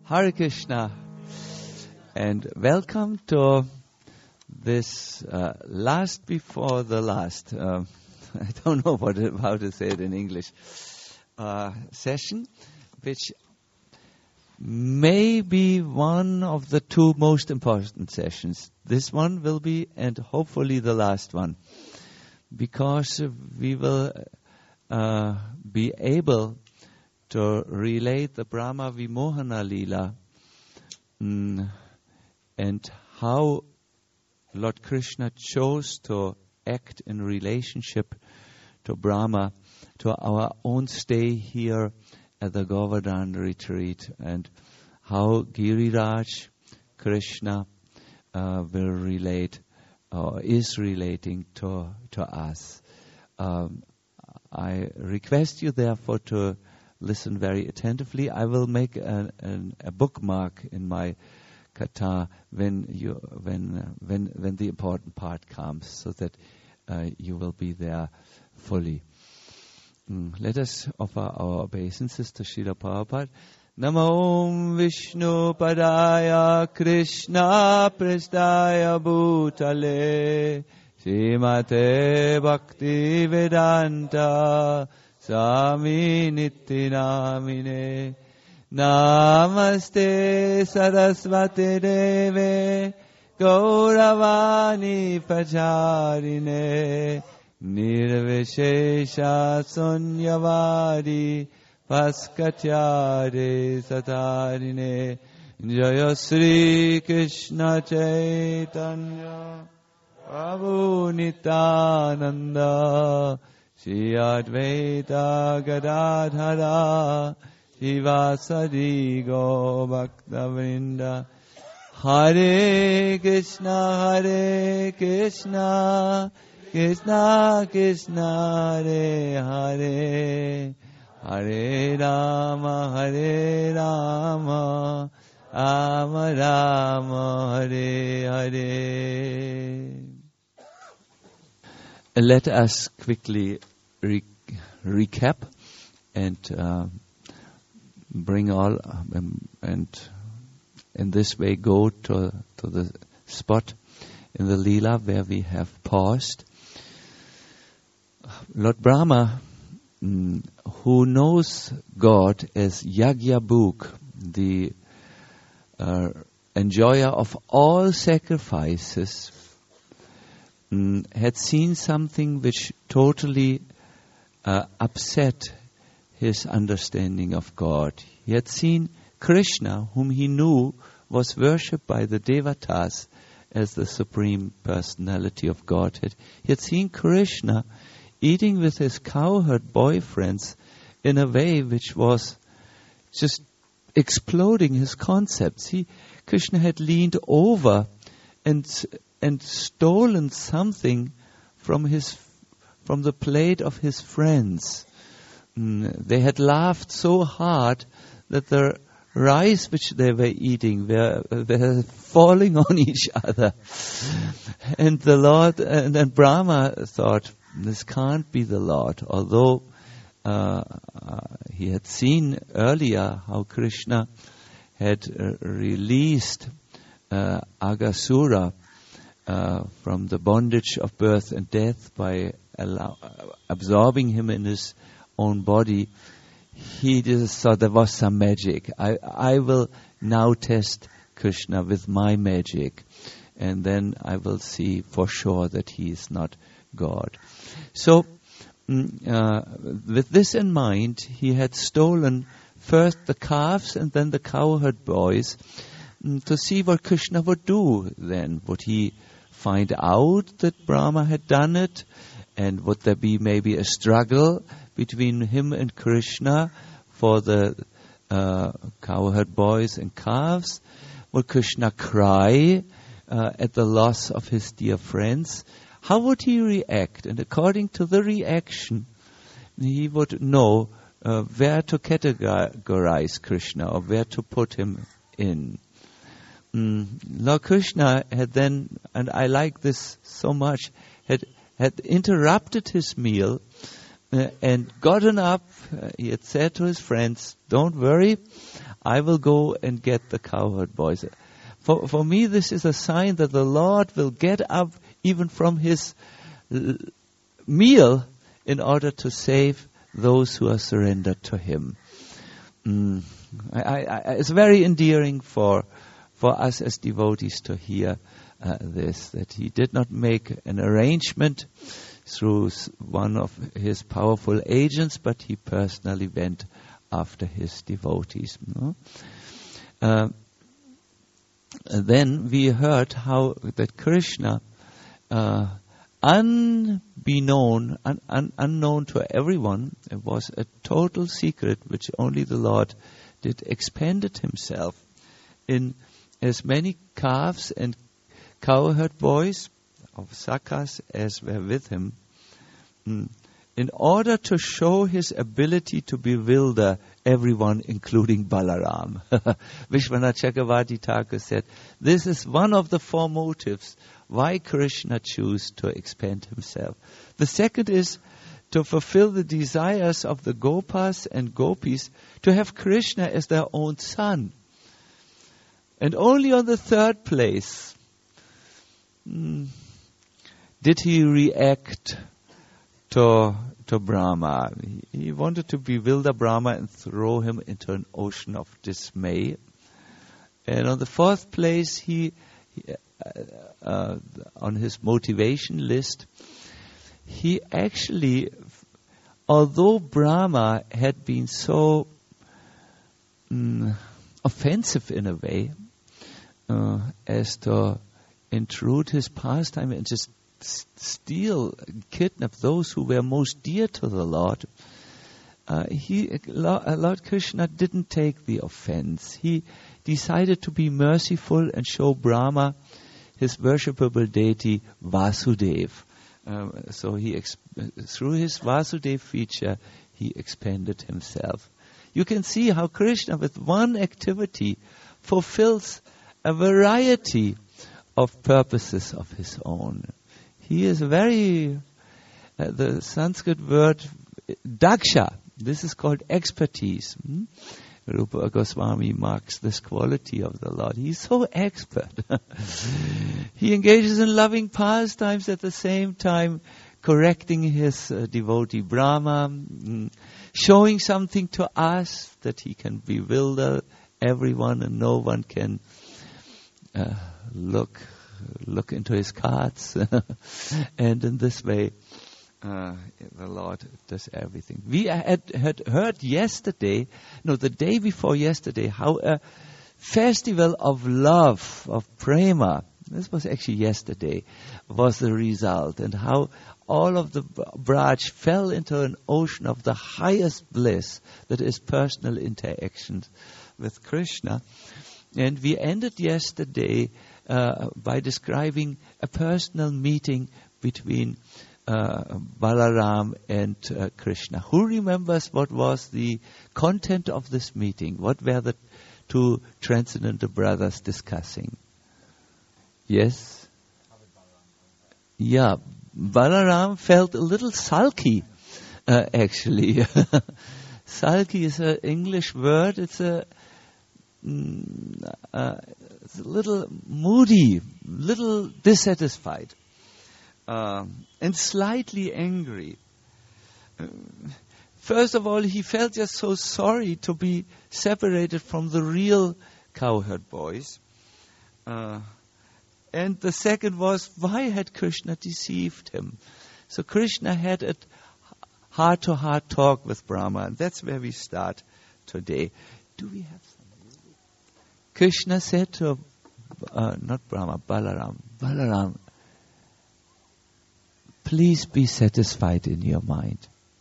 Hare Krishna, and welcome to this last before the last, I don't know how to say it in English, session, which may be one of the two most important sessions. This one will be, and hopefully the last one, because we will be able to relate the Brahma Vimohana Leela and how Lord Krishna chose to act in relationship to Brahma, to our own stay here at the Govardhan retreat, and how Giriraj Krishna will relate or is relating to us. I request you therefore to listen very attentively. I will make a bookmark in my kata when the important part comes, so that you will be there fully. Let us offer our obeisances to Srila Prabhupada. Namo Vishnu Padaya Krishna Prestaya Bhutale Srimate Bhakti Vedanta Swami Nityanamine Namaste Sarasvate Deve Gauravani Pacharine Nirvishesha Sunyavadi Paskatyare Satarine Jaya Sri Krishna Chaitanya Prabhu Nityananda Shri Advaita Gadadhara Shivasadi Go Bhakta-vrinda. Hare Krishna Krishna Krishna Hare Hare Hare Rama Rama Rama Hare Hare. Let us quickly recap and bring all and in this way go to the spot in the Leela where we have paused. Lord Brahma, who knows God as Yagyabhuk, the enjoyer of all sacrifices, had seen something which totally upset his understanding of God. He had seen Krishna, whom he knew was worshipped by the Devatas as the Supreme Personality of Godhead. He had seen Krishna eating with his cowherd boyfriends in a way which was just exploding his concepts. Krishna had leaned over and stolen something from the plate of his friends. They had laughed so hard that the rice which they were eating were falling on each other. And the Lord, and then Brahma thought, this can't be the Lord. Although he had seen earlier how Krishna had released Aghasura from the bondage of birth and death by absorbing him in his own body, he just thought there was some magic. I will now test Krishna with my magic, and then I will see for sure that he is not God. So, with this in mind, he had stolen first the calves and then the cowherd boys to see what Krishna would do then. Would he find out that Brahma had done it? And would there be maybe a struggle between him and Krishna for the cowherd boys and calves? Would Krishna cry at the loss of his dear friends? How would he react? And according to the reaction, he would know where to categorize Krishna or where to put him in. Lord Krishna had then, and I like this so much, had interrupted his meal and gotten up. He had said to his friends, "Don't worry, I will go and get the cowherd boys. For me, this is a sign that the Lord will get up even from his meal in order to save those who are surrendered to him. It's very endearing for us as devotees to hear this, that he did not make an arrangement through one of his powerful agents, but he personally went after his devotees. Then we heard how that Krishna, unknown to everyone, it was a total secret which only the Lord did, expended himself in as many calves and cowherd boys of Sakas as were with him, in order to show his ability to bewilder everyone, including Balaram. Vishwanath Chakravarti Thakur said, this is one of the four motives why Krishna chose to expand himself. The second is to fulfill the desires of the Gopas and Gopis to have Krishna as their own son. And only on the third place did he react to Brahma. He wanted to bewilder Brahma and throw him into an ocean of dismay. And on the fourth place, he on his motivation list, he actually, although Brahma had been so offensive in a way, as to intrude his pastime and just steal, kidnap those who were most dear to the Lord, Lord Krishna didn't take the offense. He decided to be merciful and show Brahma his worshipable deity Vasudeva. So through his Vasudeva feature, he expanded himself. You can see how Krishna, with one activity, fulfills a variety of purposes of his own. He is very, the Sanskrit word daksha, this is called expertise. Rupa Goswami marks this quality of the Lord. He's so expert. He engages in loving pastimes at the same time correcting his devotee Brahma, showing something to us that he can bewilder everyone and no one can look into his cards. And in this way, the Lord does everything. We had heard the day before yesterday, how a festival of love, of prema, this was actually yesterday, was the result, and how all of the Braj fell into an ocean of the highest bliss, that is personal interactions with Krishna. And we ended yesterday by describing a personal meeting between Balaram and Krishna. Who remembers what was the content of this meeting? What were the two transcendental brothers discussing? Yes? Yeah, Balaram felt a little sulky, actually. Sulky is an English word. It's a little moody, little dissatisfied, and slightly angry. First of all, he felt just so sorry to be separated from the real cowherd boys. And the second was, why had Krishna deceived him? So Krishna had a heart-to-heart talk with Brahma, and that's where we start today. Do we have some music? Krishna said to, not Brahma, Balaram, please be satisfied in your mind.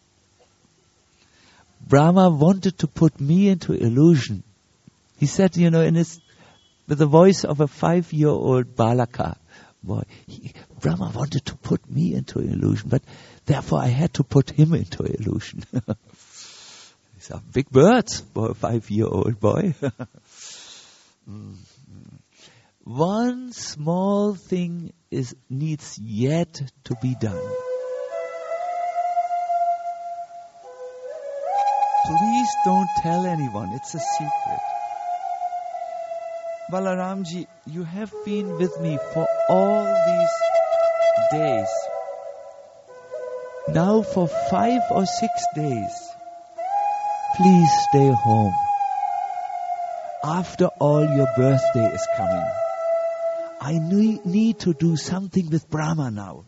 Brahma wanted to put me into illusion. He said, with the voice of a 5-year-old balaka boy, Brahma wanted to put me into illusion, but therefore I had to put him into illusion. These are big words for a 5-year-old boy. One small thing needs yet to be done. Please don't tell anyone. It's a secret. Balaramji, you have been with me for all these days. Now for 5 or 6 days, please stay home. After all, your birthday is coming. I need to do something with Brahma now.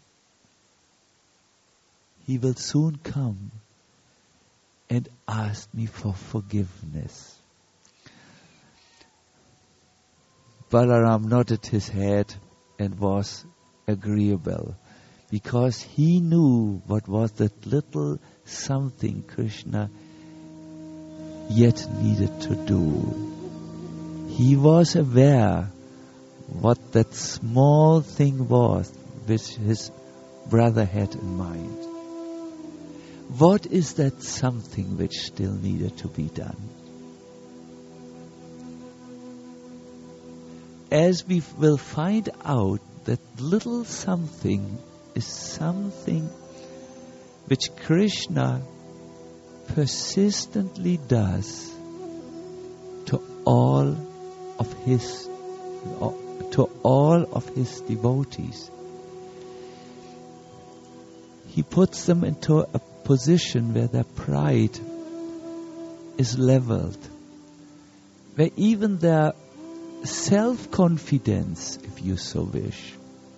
He will soon come and ask me for forgiveness. Balaram nodded his head and was agreeable, because he knew what was that little something Krishna yet needed to do. He was aware what that small thing was which his brother had in mind. What is that something which still needed to be done? As we will find out, that little something is something which Krishna persistently does to all of his devotees. He puts them into a position where their pride is leveled, where even their self-confidence, if you so wish.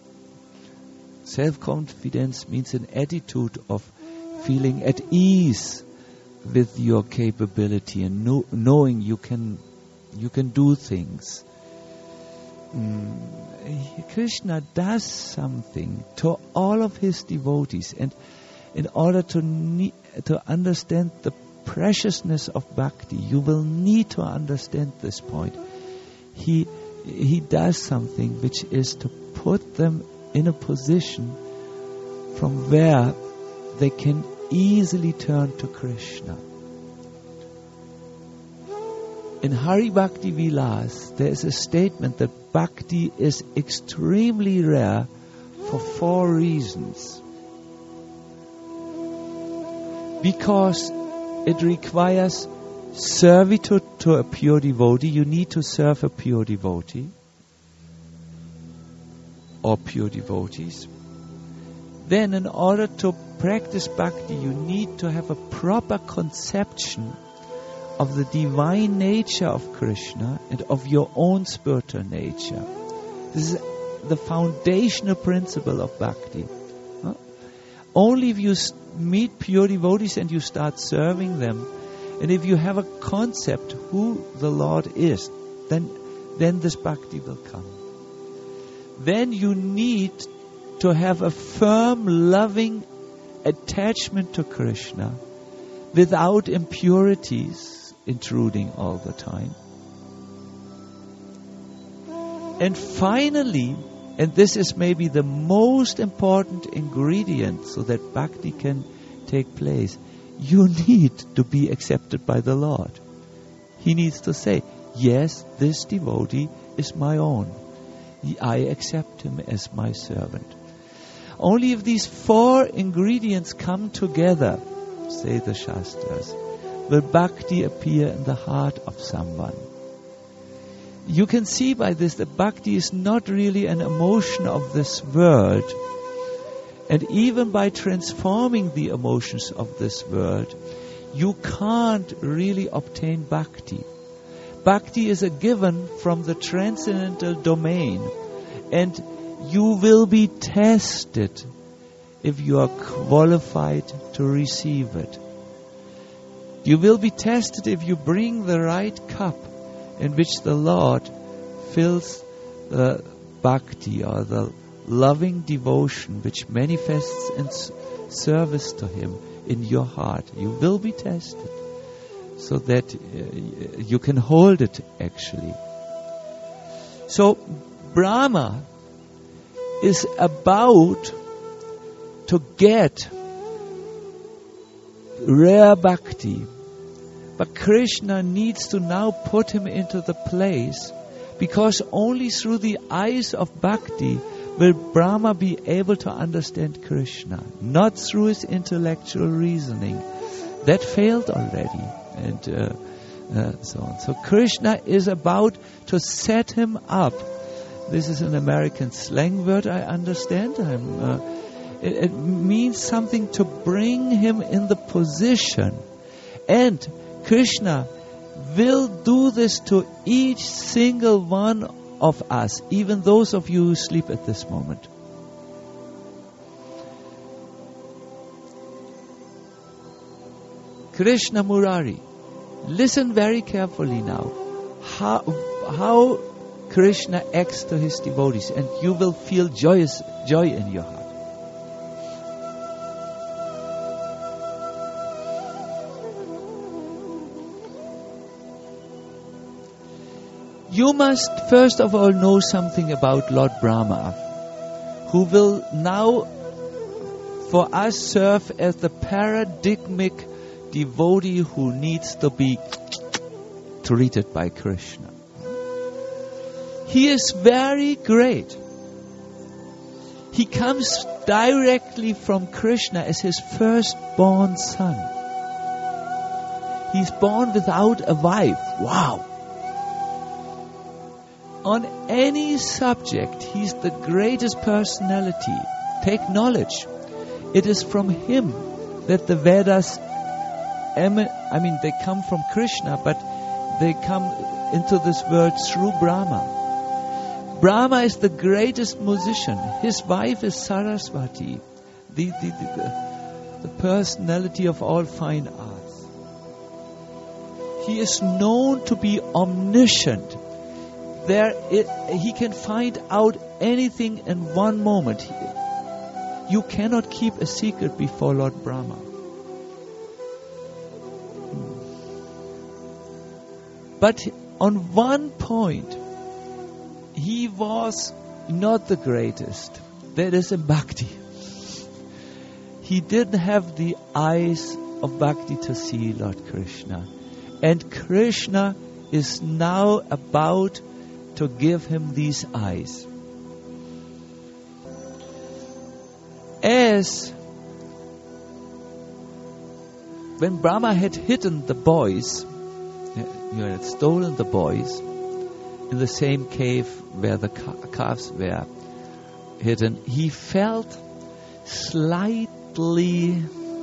Self-confidence means an attitude of feeling at ease with your capability and knowing you can do things. Krishna does something to all of his devotees, and in order to understand the preciousness of bhakti, you will need to understand this point. He does something which is to put them in a position from where they can easily turn to Krishna. In Hari Bhakti Vilas, there is a statement that bhakti is extremely rare for 4 reasons. Because it requires servitude to a pure devotee. You need to serve a pure devotee or pure devotees. Then in order to practice bhakti, you need to have a proper conception of the divine nature of Krishna and of your own spiritual nature. This is the foundational principle of bhakti. Only if you meet pure devotees and you start serving them, and if you have a concept who the Lord is, then this bhakti will come. Then you need to have a firm, loving attachment to Krishna without impurities intruding all the time. And finally, and this is maybe the most important ingredient so that bhakti can take place, you need to be accepted by the Lord. He needs to say, yes, this devotee is my own. I accept him as my servant. Only if these 4 ingredients come together, say the Shastras, will bhakti appear in the heart of someone. You can see by this that bhakti is not really an emotion of this world. And even by transforming the emotions of this world, you can't really obtain bhakti. Bhakti is a given from the transcendental domain, and you will be tested if you are qualified to receive it. You will be tested if you bring the right cup in which the Lord fills the bhakti or the loving devotion which manifests in service to Him in your heart. You will be tested so that you can hold it actually. So Brahma is about to get rare bhakti, but Krishna needs to now put him into the place, because only through the eyes of bhakti will Brahma be able to understand Krishna, not through his intellectual reasoning. That failed already. And so on. So Krishna is about to set him up. This is an American slang word, I understand. It means something to bring him in the position. And Krishna will do this to each single one of us, even those of you who sleep at this moment. Krishna Murari. Listen very carefully now. How Krishna acts to his devotees, and you will feel joy in your heart. You must first of all know something about Lord Brahma, who will now for us serve as the paradigmic devotee who needs to be treated by Krishna. He is very great. He comes directly from Krishna as his firstborn son. He's born without a wife. Wow! On any subject, he's the greatest personality. Take knowledge. It is from him that the Vedas they come from Krishna, but they come into this world through Brahma. Brahma is the greatest musician. His wife is Saraswati, the personality of all fine arts. He is known to be omniscient. He can find out anything in one moment. You cannot keep a secret before Lord Brahma. But on one point, he was not the greatest. That is in Bhakti. He didn't have the eyes of Bhakti to see Lord Krishna. And Krishna is now about to give him these eyes. As when Brahma had hidden the boys, had stolen the boys in the same cave where the calves were hidden, he felt slightly,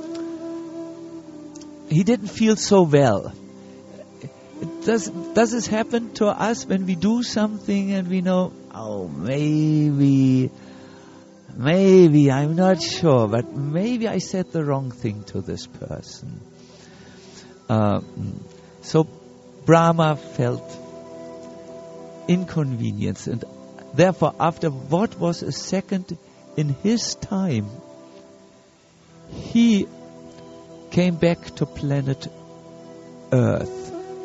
he didn't feel so well. Does this happen to us when we do something and we know, maybe, I'm not sure, but maybe I said the wrong thing to this person. So Brahma felt inconvenience, and therefore after what was a second in his time, he came back to planet Earth.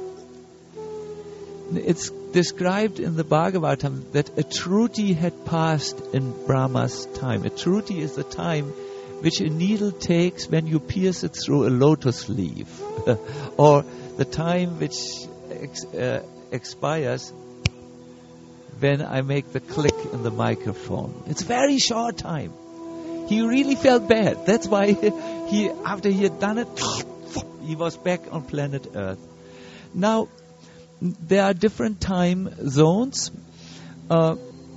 It's described in the Bhagavatam that a Truti had passed in Brahma's time. A Truti is the time which a needle takes when you pierce it through a lotus leaf, or the time which expires when I make the click in the microphone. It's a very short time. He really felt bad. That's why after he had done it, he was back on planet Earth. Now, there are different time zones. What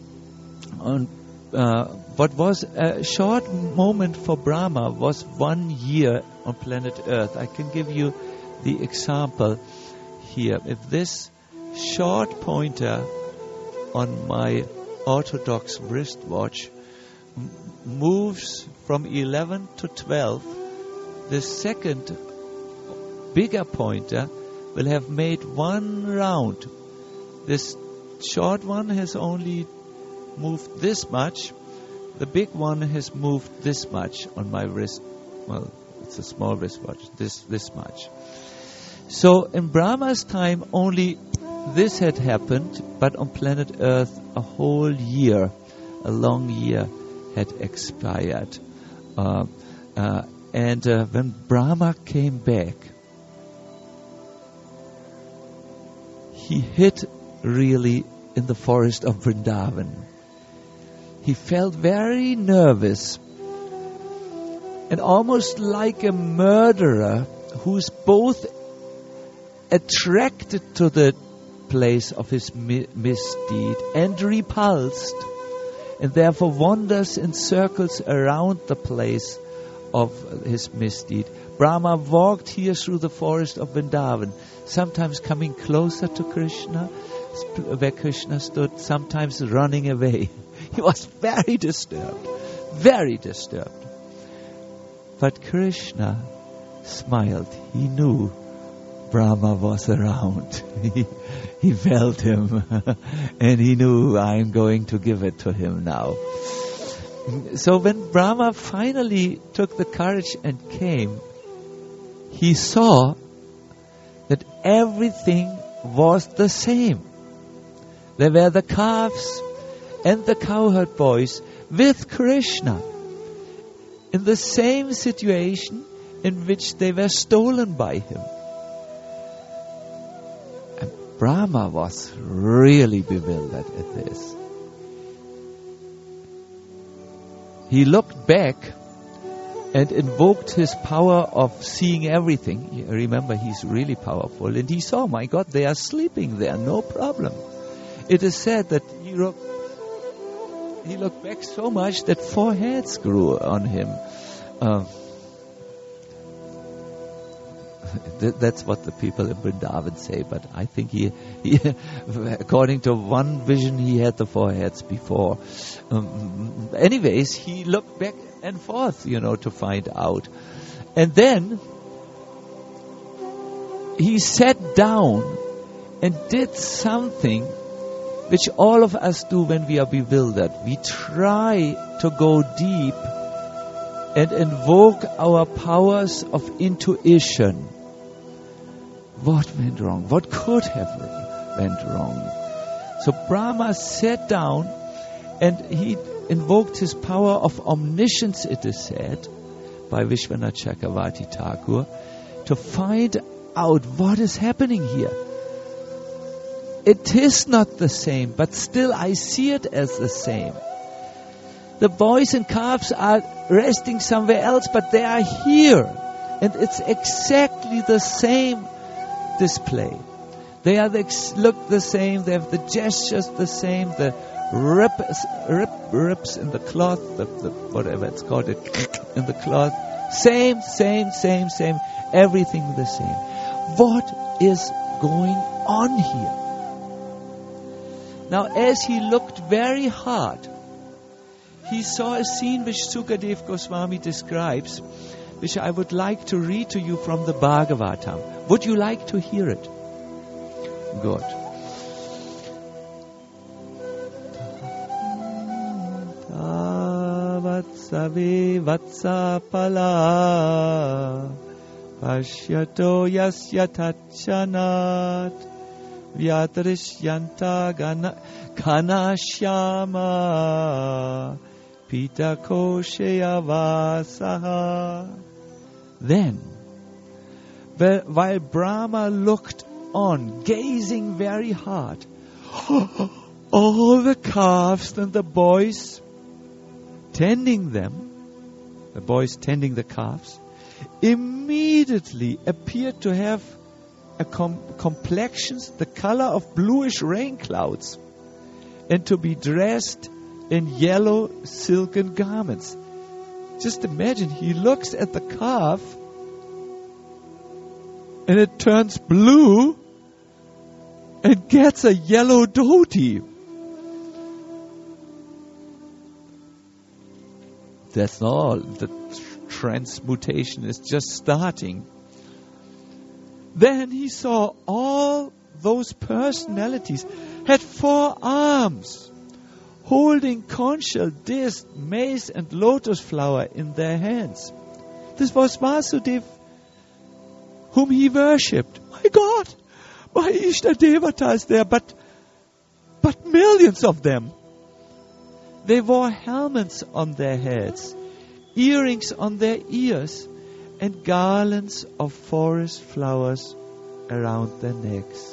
was a short moment for Brahma was 1 year on planet Earth. I can give you the example here. If this short pointer on my Orthodox wristwatch moves from 11 to 12, the second bigger pointer will have made one round. This short one has only moved this much. The big one has moved this much on my wrist. Well, it's a small wristwatch. This much. So in Brahma's time, only this had happened, but on planet Earth, a whole year, a long year, had expired. And when Brahma came back, he hid really in the forest of Vrindavan. He felt very nervous and almost like a murderer who's both attracted to the place of his misdeed and repulsed, and therefore wanders in circles around the place of his misdeed. Brahma walked here through the forest of Vrindavan, sometimes coming closer to Krishna, where Krishna stood, sometimes running away. He was very disturbed, very disturbed. But Krishna smiled. He knew Brahma was around. He felt him and he knew, I'm going to give it to him now. So when Brahma finally took the courage and came, he saw that everything was the same. There were the calves and the cowherd boys with Krishna in the same situation in which they were stolen by him. And Brahma was really bewildered at this. He looked back and invoked his power of seeing everything. Remember, he's really powerful. And he saw, my God, they are sleeping there, no problem. It is said that he looked back so much that 4 hairs grew on him. That's what the people in Vrindavan say, but I think he according to one vision, he had the 4 heads before. Anyways, he looked back and forth, to find out. And then he sat down and did something which all of us do when we are bewildered. We try to go deep and invoke our powers of intuition. What went wrong? What could have went wrong? So Brahma sat down and he invoked his power of omniscience, it is said, by Vishwanath Chakravarti Thakur, to find out what is happening here. It is not the same, but still I see it as the same. The boys and calves are resting somewhere else, but they are here. And it's exactly the same display. They are look the same, they have the gestures the same, the rips in the cloth, the whatever it's called, in the cloth. Same, everything the same. What is going on here? Now, as he looked very hard, he saw a scene which Sukadev Goswami describes, which I would like to read to you from the Bhagavatam. Would you like to hear it? Good. Tavatsave vatsapala pashyato yasya tachanat Vyatrishyanta Kanashyama Pitakosheya Vasaha. Then, while Brahma looked on, gazing very hard, all the calves and the boys tending them, the boys tending the calves, immediately appeared to have complexions the color of bluish rain clouds, and to be dressed in yellow silken garments. Just imagine, he looks at the calf and it turns blue and gets a yellow dhoti. That's all. The transmutation is just starting. Then he saw all those personalities had 4 arms, holding conch shell, disc, mace and lotus flower in their hands. This was Vasudeva, whom he worshipped. My God, my Ishta Devata is there, but millions of them. They wore helmets on their heads, earrings on their ears, and garlands of forest flowers around their necks.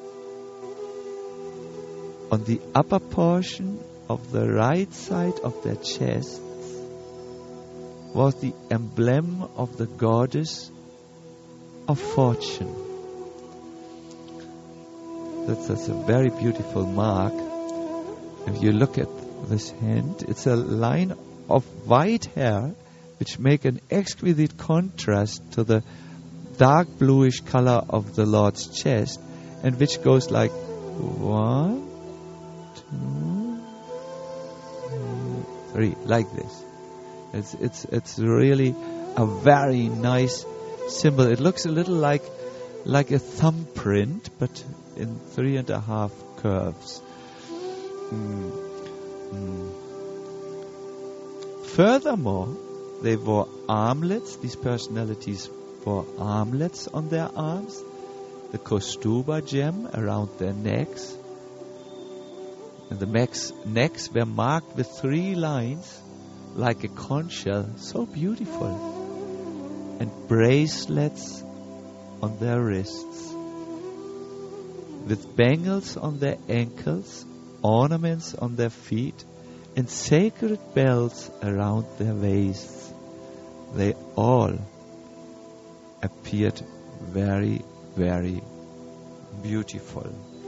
On the upper portion of the right side of their chests was the emblem of the goddess of fortune. that's a very beautiful mark. If you look at this hand, it's a line of white hair which make an exquisite contrast to the dark bluish color of the Lord's chest, and which goes like 1, 2, 3, like this. It's really a very nice symbol. It looks a little like a thumbprint, but in 3.5 curves. Furthermore, they wore armlets. These personalities wore armlets on their arms, the Kostuba gem around their necks. And the necks were marked with 3 lines, like a conch shell, so beautiful. And bracelets on their wrists, with bangles on their ankles, ornaments on their feet, and sacred bells around their waists. They all appeared very, very beautiful.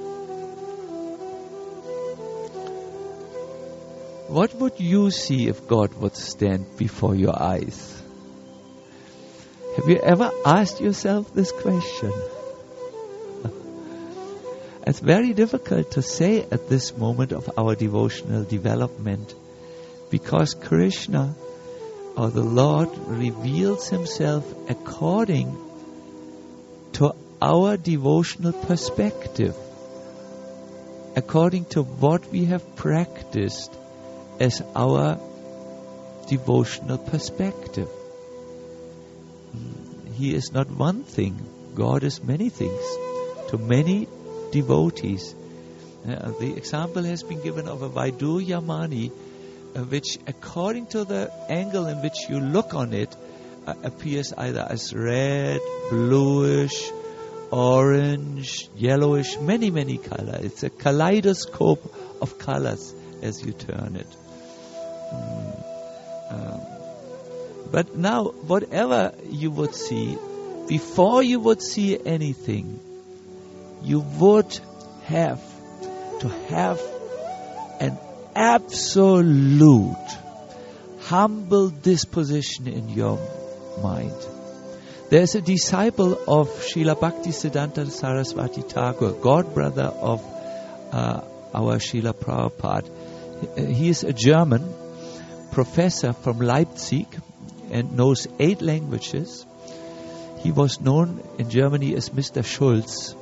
What would you see if God would stand before your eyes? Have you ever asked yourself this question? It's very difficult to say at this moment of our devotional development, because Krishna, or the Lord, reveals himself according to our devotional perspective, according to what we have practiced as our devotional perspective. He is not one thing. God is many things to many devotees. The example has been given of a Vaidurjamani, which according to the angle in which you look on it, appears either as red, bluish, orange, yellowish, many, many colors. It's a kaleidoscope of colors as you turn it. But now, whatever you would see, before you would see anything, you would have to have an absolute humble disposition in your mind. There's a disciple of Srila Bhaktisiddhanta Saraswati Thakur, godbrother of our Srila Prabhupada. He is a German professor from Leipzig and knows 8 languages. He was known in Germany as Mr. Schulz.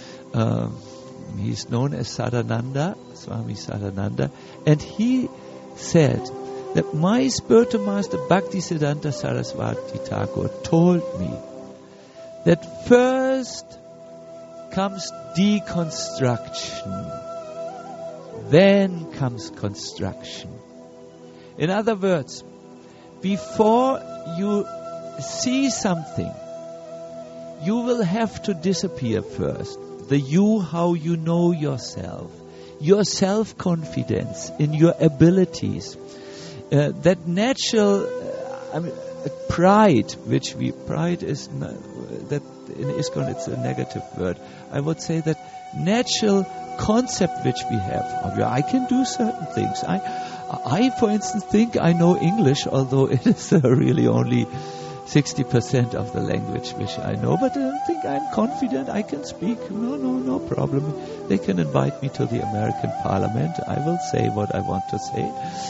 He's known as Sadananda, Swami Sadananda. And he said that my spiritual master Bhaktisiddhanta Saraswati Thakur told me that first comes deconstruction, then comes construction. In other words, before you see something, you will have to disappear first. The you, how you know yourself, your self-confidence in your abilities, that natural pride, pride is that in ISKCON it's a negative word. I would say that natural concept which we have. I can do certain things. I, for instance, think I know English, although it is really only 60% of the language which I know, but I think I'm confident I can speak. No problem. They can invite me to the American Parliament. I will say what I want to say.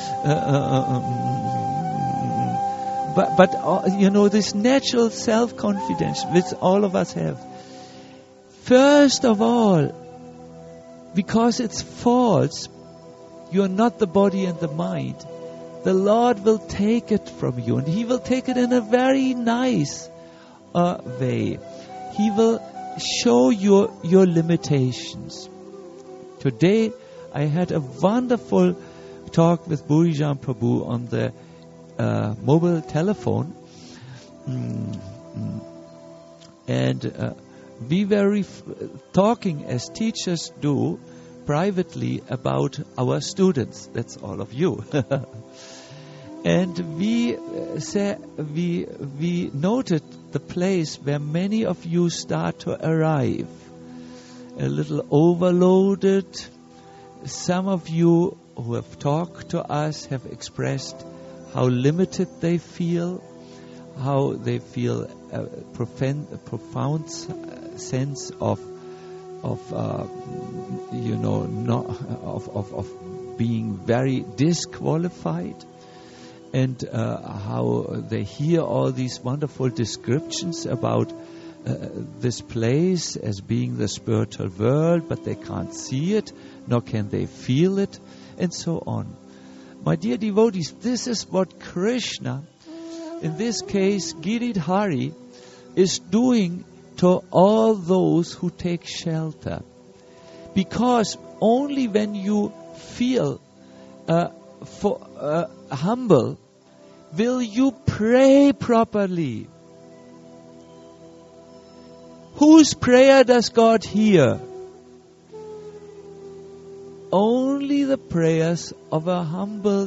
But this natural self-confidence which all of us have. First of all, because it's false, you're not the body and the mind. The Lord will take it from you, and He will take it in a very nice way. He will show you your limitations. Today, I had a wonderful talk with Burijan Prabhu on the mobile telephone, and we were talking as teachers do privately about our students. That's all of you. And we noted the place where many of you start to arrive. a little overloaded. Some of you who have talked to us have expressed how limited they feel, how they feel a profound sense of being very disqualified, and how they hear all these wonderful descriptions about this place as being the spiritual world, but they can't see it, nor can they feel it, and so on. My dear devotees, this is what Krishna, in this case Giridhari, is doing to all those who take shelter. Because only when you feel humble will you pray properly. Whose prayer does God hear? Only the prayers of a humble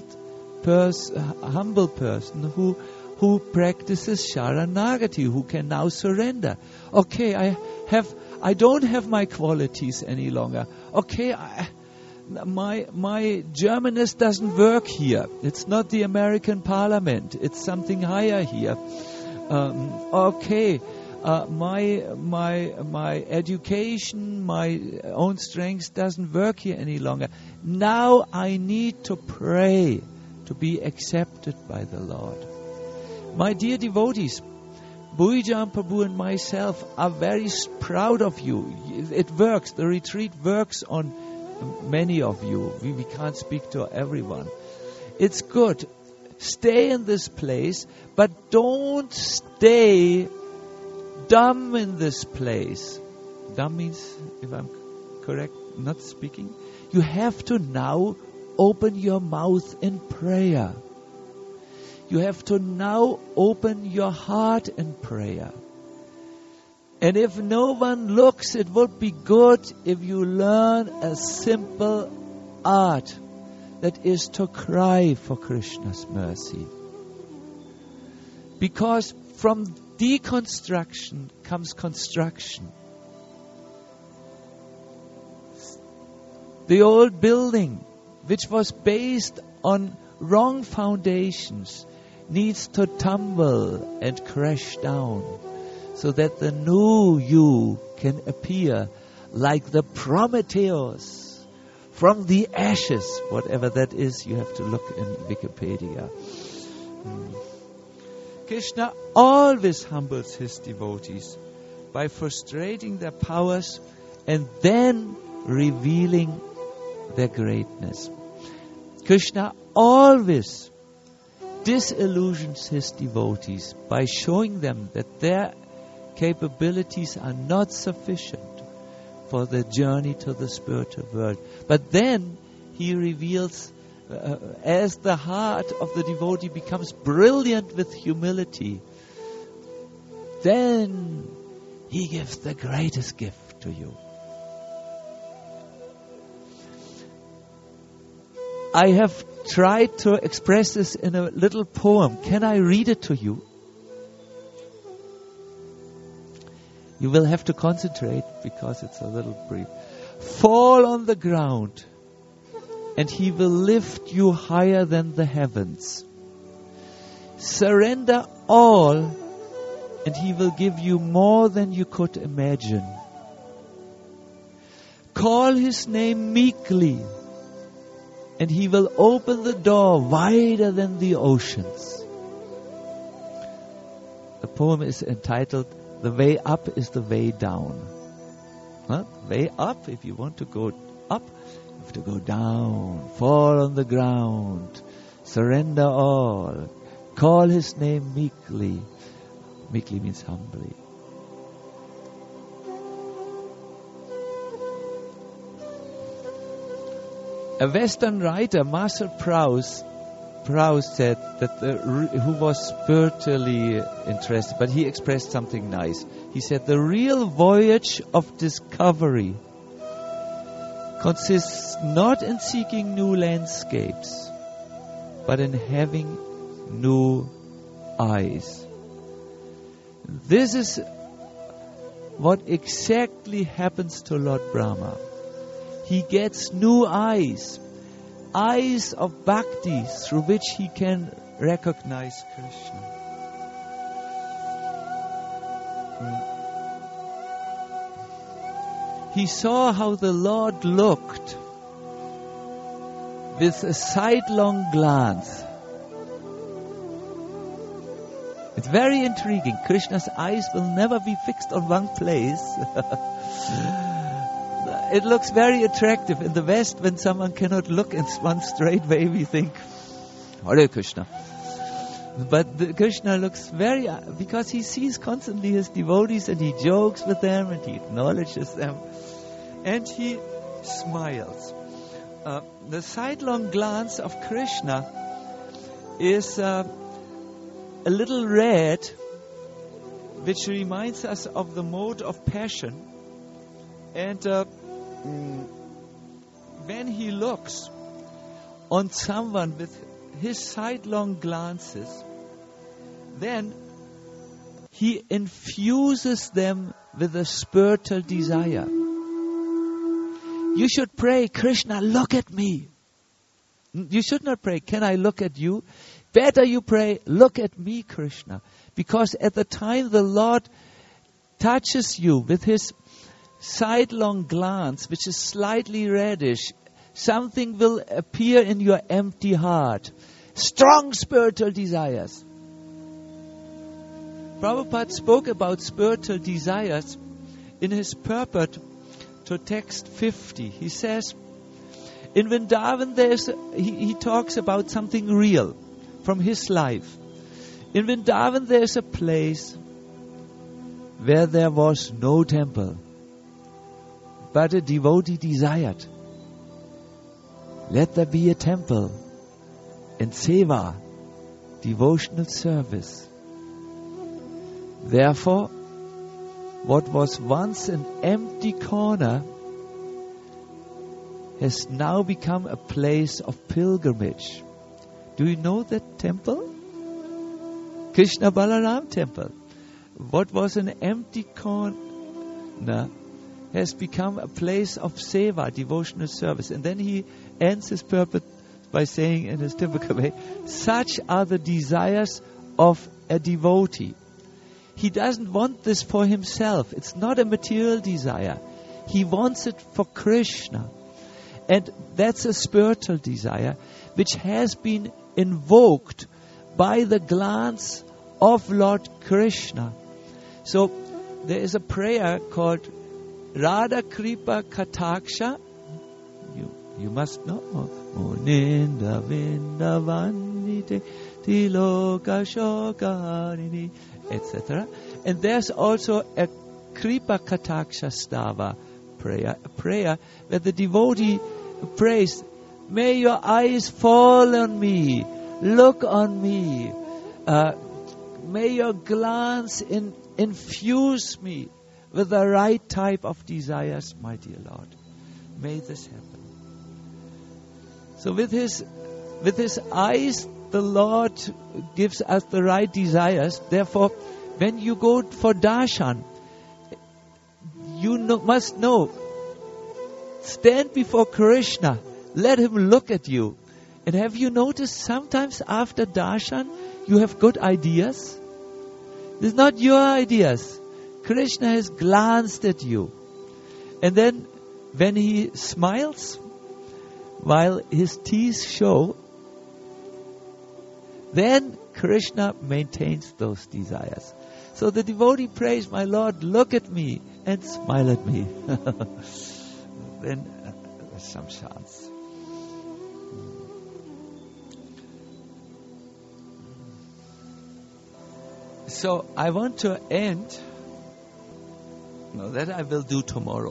person who practices Sharanagati, who can now surrender. Okay, I don't have my qualities any longer. Okay, my Germanness doesn't work here. It's not the American Parliament. It's something higher here. My education, my own strength doesn't work here any longer. Now I need to pray to be accepted by the Lord. My dear devotees, Bhuijan Prabhu and myself are very proud of you. It works. The retreat works on many of you. We can't speak to everyone. It's good. Stay in this place, but don't stay dumb in this place. Dumb means, if I'm correct, not speaking. You have to now open your mouth in prayer. You have to now open your heart in prayer. And if no one looks, it would be good if you learn a simple art, that is to cry for Krishna's mercy. Because from deconstruction comes construction. The old building, which was based on wrong foundations, needs to tumble and crash down, so that the new you can appear like the Prometheus from the ashes. Whatever that is, you have to look in Wikipedia. Krishna always humbles his devotees by frustrating their powers and then revealing their greatness. Krishna always disillusions his devotees by showing them that their capabilities are not sufficient for the journey to the spiritual world. But then he reveals, as the heart of the devotee becomes brilliant with humility, then he gives the greatest gift to you. I have tried to express this in a little poem. Can I read it to you? You will have to concentrate because it's a little brief. Fall on the ground, and he will lift you higher than the heavens. Surrender all, and he will give you more than you could imagine. Call his name meekly, and he will open the door wider than the oceans. The poem is entitled, "The Way Up is the Way Down." Way up, if you want to go up, you have to go down. Fall on the ground. Surrender all. Call his name meekly. Meekly means humbly. A Western writer, Marcel Proust said that who was spiritually interested, but he expressed something nice. He said, the real voyage of discovery consists not in seeking new landscapes, but in having new eyes. This is what exactly happens to Lord Brahma. He gets new eyes of bhakti through which he can recognize Krishna. He saw how the Lord looked with a sidelong glance. It's very intriguing. Krishna's eyes will never be fixed on one place. It looks very attractive. In the West, when someone cannot look in one straight way, we think, Hare Krishna. But Krishna looks because he sees constantly his devotees and he jokes with them and he acknowledges them. And he smiles. The sidelong glance of Krishna is a little red, which reminds us of the mode of passion. And when he looks on someone with his sidelong glances, then he infuses them with a spiritual desire. You should pray, Krishna, look at me. You should not pray, can I look at you? Better you pray, look at me, Krishna. Because at the time the Lord touches you with his sidelong glance, which is slightly reddish, something will appear in your empty heart. Strong spiritual desires. Prabhupada spoke about spiritual desires in his purport to text 50. He says, in Vrindavan he talks about something real from his life. In Vrindavan there's a place where there was no temple, but a devotee desired, let there be a temple and seva, devotional service. Therefore, what was once an empty corner has now become a place of pilgrimage. Do you know that temple? Krishna Balaram temple. What was an empty corner has become a place of seva, devotional service. And then he ends his purport by saying in his typical way, such are the desires of a devotee. He doesn't want this for himself. It's not a material desire. He wants it for Krishna. And that's a spiritual desire which has been invoked by the glance of Lord Krishna. So there is a prayer called Radha Kripa Kataksha. You must know. Muninda Vindavanite Tiloka Shokarini, etc. And there's also a Kripa Kataksha Stava prayer, a prayer where the devotee prays, may your eyes fall on me, look on me, may your glance infuse me with the right type of desires, my dear Lord. May this happen. So with his eyes, the Lord gives us the right desires. Therefore, when you go for darshan, you must know, stand before Krishna, let him look at you. And have you noticed sometimes after darshan, you have good ideas? It's not your ideas. Krishna has glanced at you. And then when he smiles, while his teeth show, then Krishna maintains those desires. So the devotee prays, my Lord, look at me and smile at me. Then there's some chance. So I want to end, that I will do tomorrow,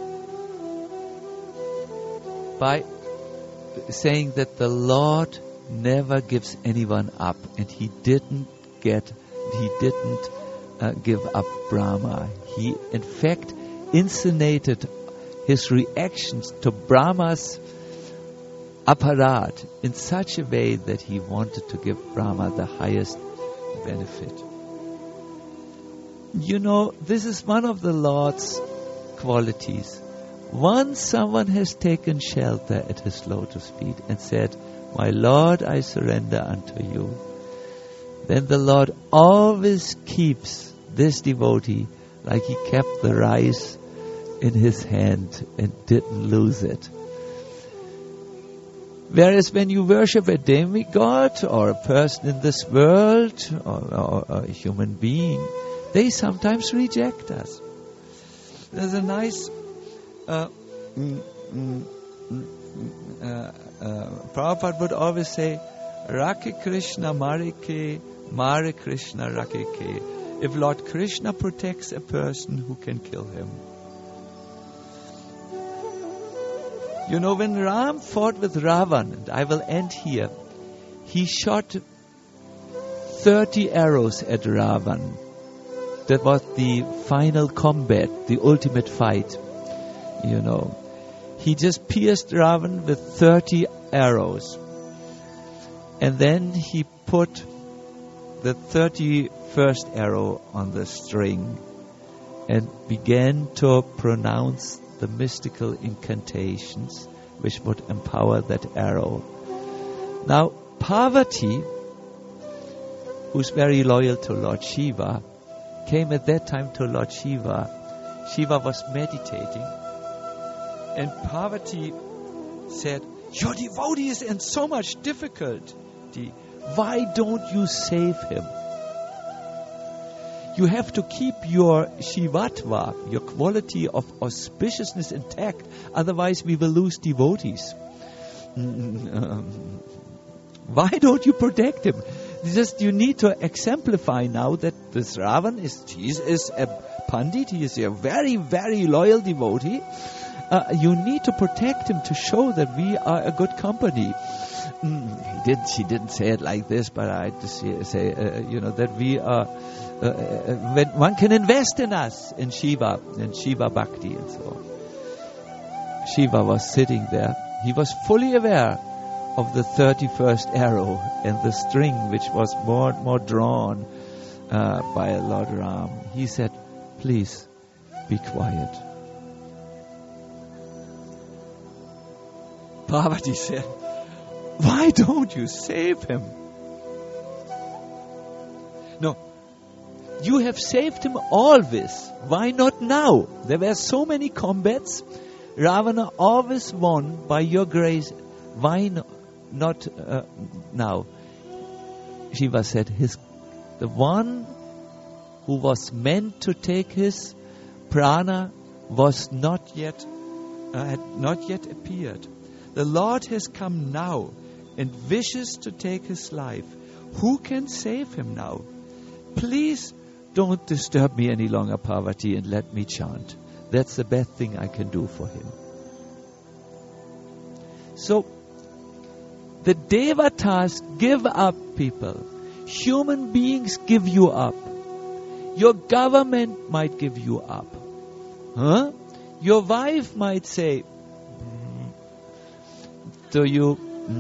by saying that the Lord never gives anyone up, and he didn't give up Brahma. He in fact insinuated his reactions to Brahma's aparat in such a way that he wanted to give Brahma the highest benefit. You know, this is one of the Lord's qualities. Once someone has taken shelter at his lotus feet and said, "My Lord, I surrender unto you," then the Lord always keeps this devotee like he kept the rice in his hand and didn't lose it. Whereas when you worship a demigod or a person in this world or a human being, they sometimes reject us. There's a nice Prabhupada would always say, "Rakhe Krishna Marike, Mare Krishna Rakeke." If Lord Krishna protects a person, who can kill him? You know, when Ram fought with Ravan, and I will end here, he shot 30 arrows at Ravan. That was the final combat, the ultimate fight. You know, he just pierced Ravan with 30 arrows. And then he put the 31st arrow on the string and began to pronounce the mystical incantations which would empower that arrow. Now, Parvati, who's very loyal to Lord Shiva, came at that time to Lord Shiva. Shiva was meditating, and Parvati said, "Your devotee is in so much difficulty. Why don't you save him? You have to keep your Shivatva, your quality of auspiciousness intact, otherwise we will lose devotees. Why don't you protect him? Just you need to exemplify now that this Ravan is a Pandit, he is a very, very loyal devotee. You need to protect him to show that we are a good company." She didn't say it like this, but I just say, that we are, when one can invest in us, in Shiva, Bhakti and so on. Shiva was sitting there. He was fully aware of the 31st arrow and the string which was more and more drawn by Lord Ram. He said, "Please, be quiet." Parvati said, "Why don't you save him?" No, you have saved him always. Why not now? There were so many combats. Ravana always won by your grace. Why not now? Shiva said, the one who was meant to take his prana was had not yet appeared. The Lord has come now and wishes to take his life. Who can save him now? Please don't disturb me any longer, Parvati, and let me chant. That's the best thing I can do for him. So, the devatas give up people. Human beings give you up. Your government might give you up. Your wife might say to you,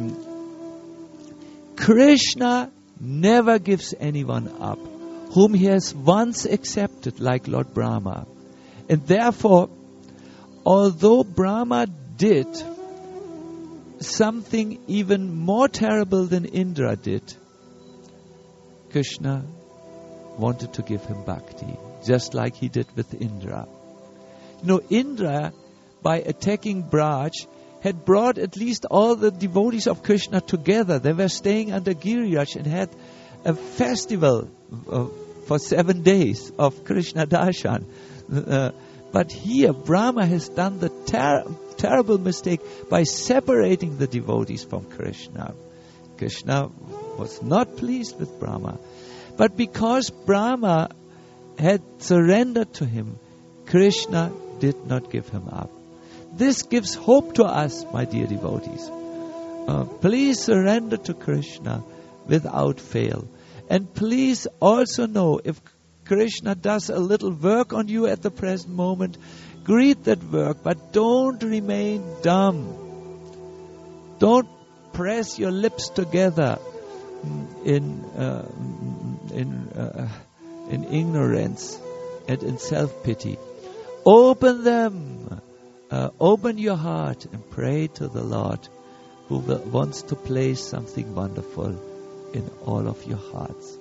Krishna never gives anyone up whom he has once accepted, like Lord Brahma. And therefore, although Brahma did something even more terrible than Indra did, Krishna wanted to give him bhakti, just like he did with Indra. You know, Indra, by attacking Braj, had brought at least all the devotees of Krishna together. They were staying under Giriraj and had a festival for 7 days of Krishna Darshan. But here, Brahma has done the terrible mistake by separating the devotees from Krishna. Krishna was not pleased with Brahma. But because Brahma had surrendered to him, Krishna did not give him up. This gives hope to us, my dear devotees. Please surrender to Krishna without fail. And please also know, if Krishna does a little work on you at the present moment, greet that work, but don't remain dumb. Don't press your lips together in ignorance. and in self-pity. Open them. Open your heart and pray to the Lord, who wants to place something wonderful in all of your hearts.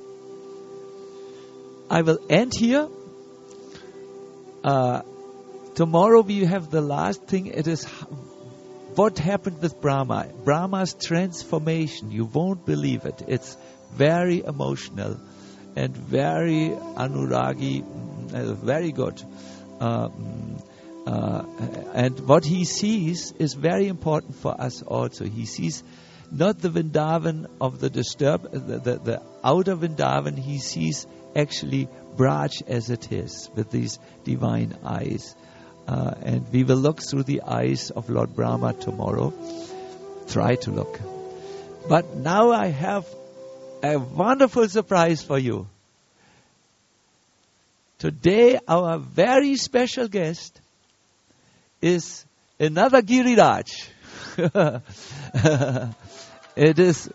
I will end here. Tomorrow we have the last thing. It is what happened with Brahma. Brahma's transformation. You won't believe it. It's very emotional and very anuragi, very good. And what he sees is very important for us also. He sees not the Vrindavan of the the outer Vrindavan. He sees actually Braj as it is, with these divine eyes. And we will look through the eyes of Lord Brahma tomorrow. Try to look. But now I have a wonderful surprise for you. Today our very special guest is another Giriraj. It is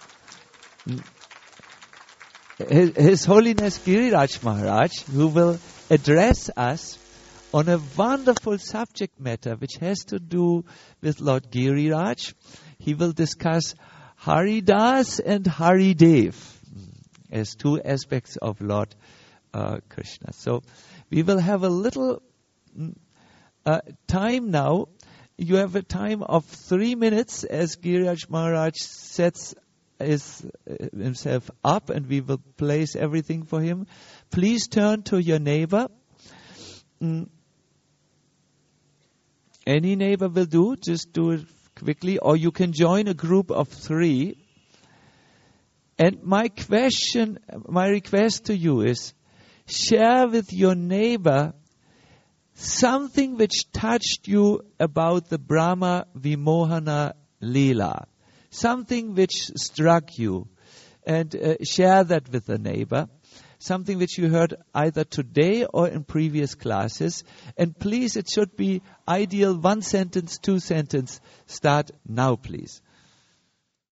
His Holiness Giriraj Maharaj, who will address us on a wonderful subject matter which has to do with Lord Giriraj. He will discuss Haridas and Haridev as two aspects of Lord Krishna. So we will have a little time now. You have a time of 3 minutes as Giriraj Maharaj sets himself up, and we will place everything for him. Please turn to your neighbor. Any neighbor will do. Just do it quickly, or you can join a group of 3. And my request to you is, share with your neighbor something which touched you about the Brahma Vimohana Leela. Something which struck you. And share that with the neighbor. Something which you heard either today or in previous classes. And please, it should be ideal 1 sentence, 2 sentence. Start now, please.